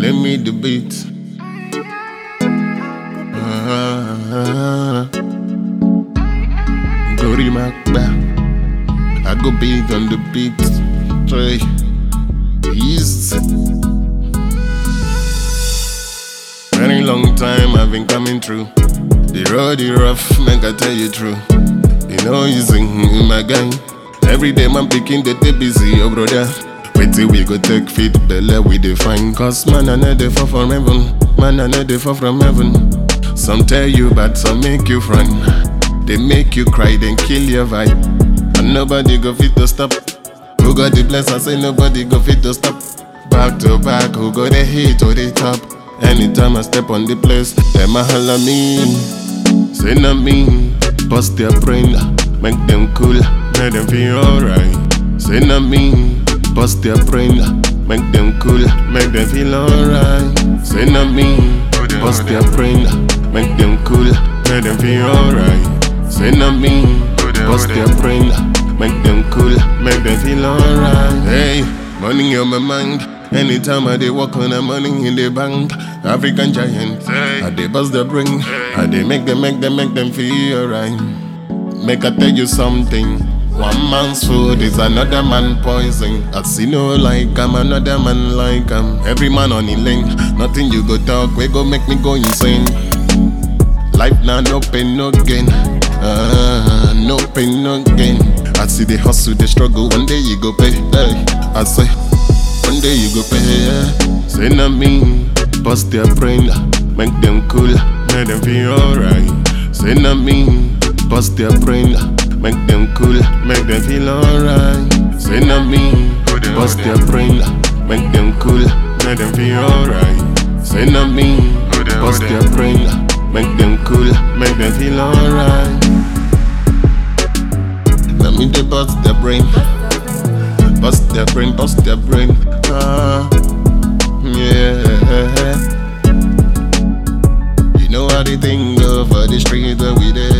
Play me the beat. Glory Macba. I go big on the beat. Try. Easy. Very long time I've been coming through. The road is rough, make I tell you true. You know you sing, my guy. Every day man picking the day busy, oh brother. Wait till we go take feet, belly we define. Cause man I know they fall from heaven. Man I know they fall from heaven. Some tell you bad, some make you run. They make you cry, then kill your vibe. And nobody go fit to stop. Who got the bless, I say nobody go fit to stop. Back to back, who got the hit or the top. Anytime I step on the place, them a holla me. Say not me, bust their brain, make them cool, make them feel alright. Say not me, bust their brain, make them cool, make them feel alright. Say not me, bust their brain, make them cool, make them feel alright. Say not me, bust their brain, make them cool, make them feel alright. Hey, money on my mind. Anytime I dey walk on the money in the bank, African giant, I dey bust the brain, I dey make them feel alright. Make I tell you something, one man's food is another man's poison. I see no like I'm another man like I'm. Every man on the lane, nothing you go talk, we go make me go insane. Life now no pain, no gain, no pain, no gain. I see the hustle, the struggle, one day you go pay, hey. I say, one day you go pay, yeah. Say not me, bust their brain, make them cool, make them feel alright. Say not me, bust their brain, make them cool, make them feel alright. Say not me, bust their brain, make them cool, make them feel alright. Say not me, bust their brain, make them cool, make them feel alright. Let me dey bust their brain. Bust their brain, bust their brain. Yeah. You know how they think go for the street that we there.